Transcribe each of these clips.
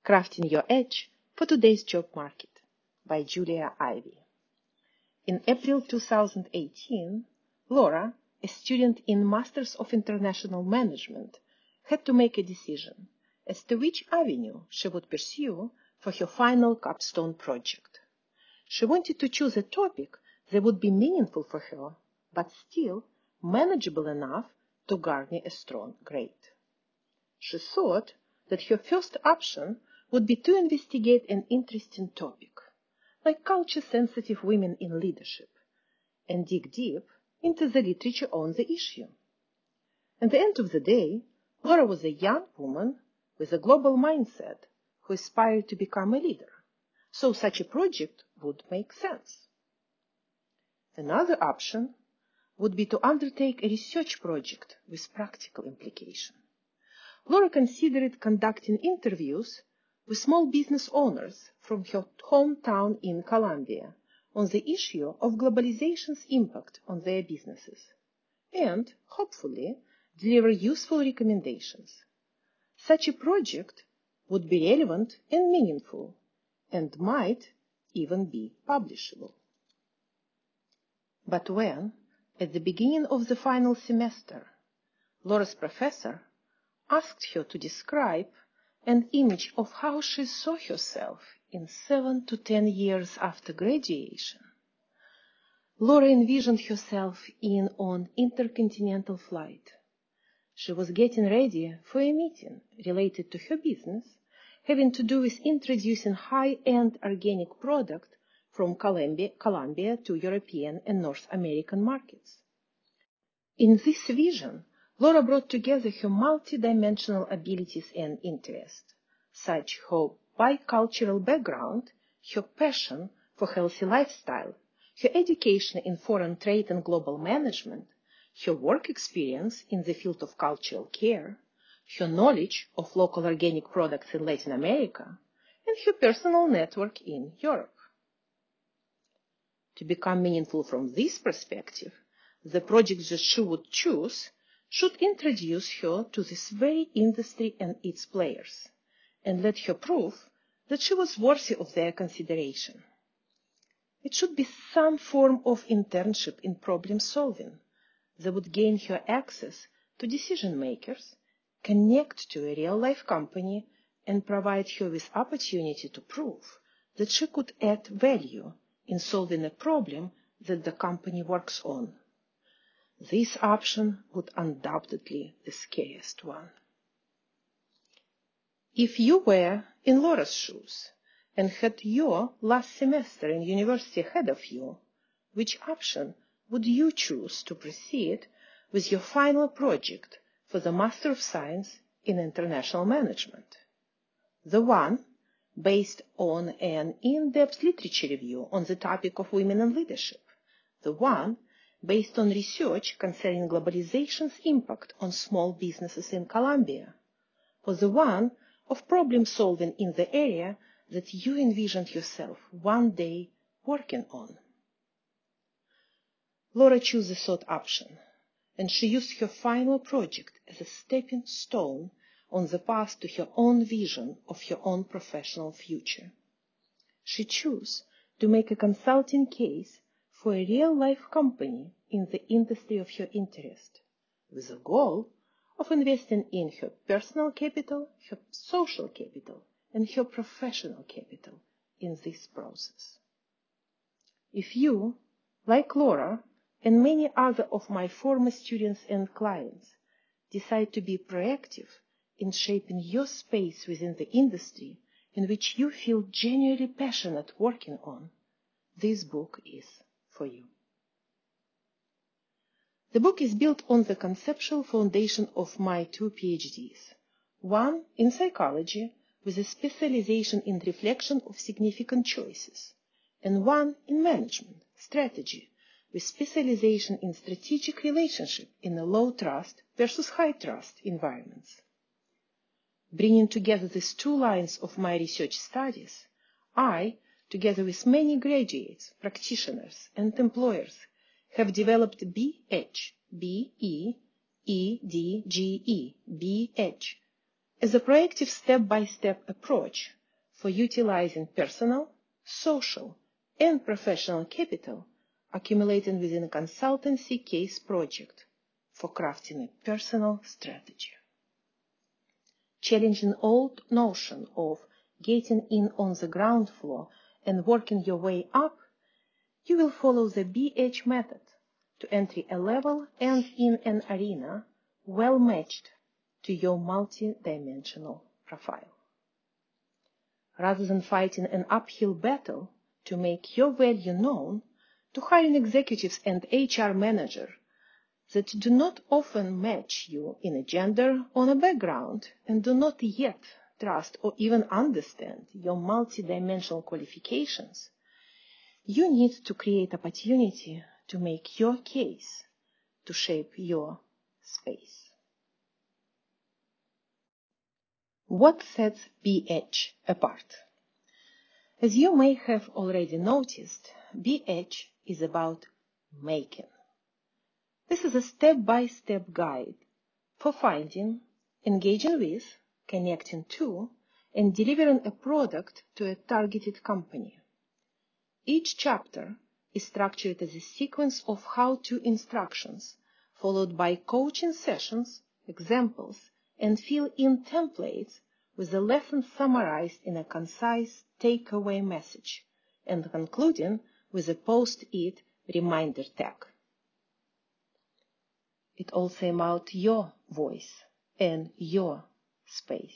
Crafting Your Edge for Today's Job Market by Julia Ivey. In April 2018, Laura, a student in Masters of International Management, had to make a decision as to which avenue she would pursue for her final capstone project. She wanted to choose a topic that would be meaningful for her, but still manageable enough to garner a strong grade. She thought that her first option would be to investigate an interesting topic, like culture-sensitive women in leadership, and dig deep into the literature on the issue. At the end of the day, Laura was a young woman with a global mindset who aspired to become a leader, so such a project would make sense. Another option would be to undertake a research project with practical implication. Laura considered conducting interviews with small business owners from her hometown in Colombia on the issue of globalization's impact on their businesses, and, hopefully, deliver useful recommendations. Such a project would be relevant and meaningful, and might even be publishable. But when, at the beginning of the final semester, Laura's professor asked her to describe an image of how she saw herself in 7 to 10 years after graduation, Laura envisioned herself on intercontinental flight. She was getting ready for a meeting related to her business, having to do with introducing high-end organic product from Colombia to European and North American markets. In this vision, Laura brought together her multi-dimensional abilities and interests, such her bicultural background, her passion for healthy lifestyle, her education in foreign trade and global management, her work experience in the field of cultural care, her knowledge of local organic products in Latin America, and her personal network in Europe. To become meaningful from this perspective, the project that she would choose should introduce her to this very industry and its players, and let her prove that she was worthy of their consideration. It should be some form of internship in problem solving that would gain her access to decision makers, connect to a real-life company, and provide her with opportunity to prove that she could add value in solving a problem that the company works on. This option would undoubtedly be the scariest one. If you were in Laura's shoes and had your last semester in university ahead of you, which option would you choose to proceed with your final project for the Master of Science in International Management? The one based on an in-depth literature review on the topic of women in leadership, the one based on research concerning globalization's impact on small businesses in Colombia, or the one of problem solving in the area that you envisioned yourself one day working on. Laura chose the third option, and she used her final project as a stepping stone on the path to her own vision of her own professional future. She chose to make a consulting case for a real-life company in the industry of her interest, with the goal of investing in her personal capital, her social capital, and her professional capital in this process. If you, like Laura and many other of my former students and clients, decide to be proactive in shaping your space within the industry in which you feel genuinely passionate working on, this book is for you. The book is built on the conceptual foundation of my 2 PhDs, one in psychology with a specialization in reflection of significant choices, and one in management, strategy, with specialization in strategic relationship in a low trust versus high trust environments. Bringing together these 2 lines of my research studies, I, together with many graduates, practitioners, and employers, have developed BH, B-E-E-D-G-E, BH, as a proactive step-by-step approach for utilizing personal, social, and professional capital accumulated within a consultancy case project for crafting a personal strategy. Challenging old notion of getting in on the ground floor and working your way up, you will follow the BH method to enter a level and in an arena well matched to your multi-dimensional profile. Rather than fighting an uphill battle to make your value known to hiring executives and HR managers that do not often match you in a gender or a background and do not yet trust or even understand your multi-dimensional qualifications, you need to create opportunity to make your case, to shape your space. What sets BH apart? As you may have already noticed, BH is about making. This is a step-by-step guide for finding, engaging with, connecting to, and delivering a product to a targeted company. Each chapter is structured as a sequence of how-to instructions, followed by coaching sessions, examples, and fill-in templates with the lesson summarized in a concise takeaway message, and concluding with a post-it reminder tag. It's also about your voice and your space.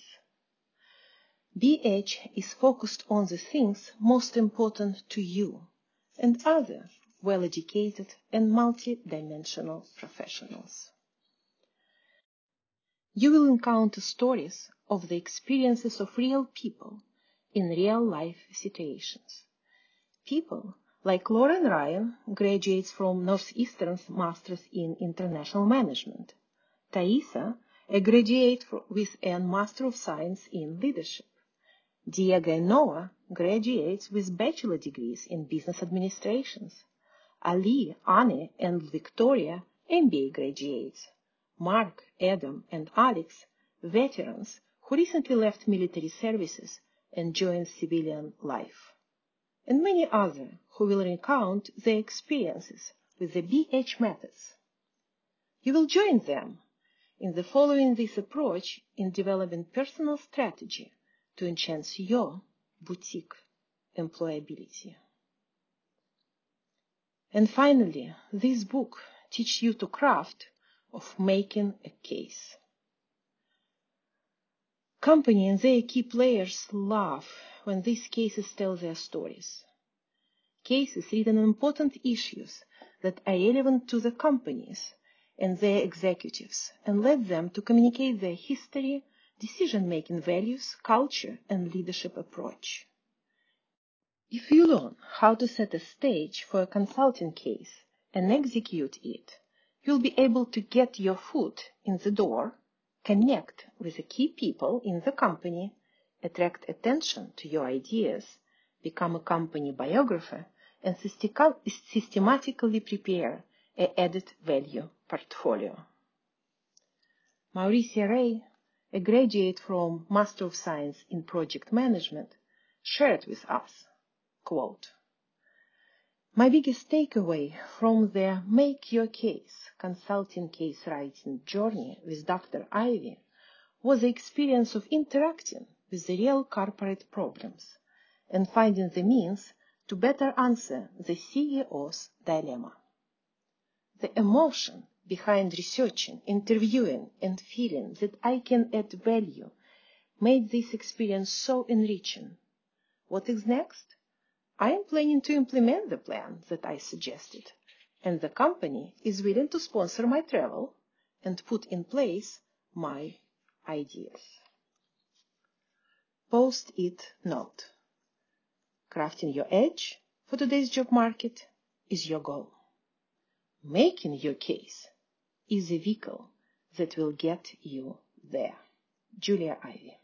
BH is focused on the things most important to you and other well-educated and multi-dimensional professionals. You will encounter stories of the experiences of real people in real-life situations. People like Lauren Ryan, graduates from Northeastern's Masters in International Management. Thaisa, a graduate with a Master of Science in Leadership. Diego and Noah, graduates with bachelor degrees in business administrations. Ali, Anne, and Victoria, MBA graduates. Mark, Adam, and Alex, veterans who recently left military services and joined civilian life. And many others who will recount their experiences with the BH methods. You will join them in the following this approach in developing personal strategy to enhance your boutique employability. And finally, this book teaches you to craft of making a case. Company and their key players love when these cases tell their stories. Cases read on important issues that are relevant to the companies and their executives and let them to communicate their history, decision-making values, culture, and leadership approach. If you learn how to set a stage for a consulting case and execute it, you'll be able to get your foot in the door, connect with the key people in the company, attract attention to your ideas, become a company biographer, and systematically prepare an added value portfolio. Mauricia Ray, a graduate from Master of Science in Project Management, shared with us, quote, "My biggest takeaway from the Make Your Case consulting case writing journey with Dr. Ivy was the experience of interacting with the real corporate problems and finding the means to better answer the CEO's dilemma. The emotion behind researching, interviewing, and feeling that I can add value made this experience so enriching. What is next? I am planning to implement the plan that I suggested, and the company is willing to sponsor my travel and put in place my ideas." Post-it note. Crafting your edge for today's job market is your goal. Making your case is a vehicle that will get you there. Julia Ivy.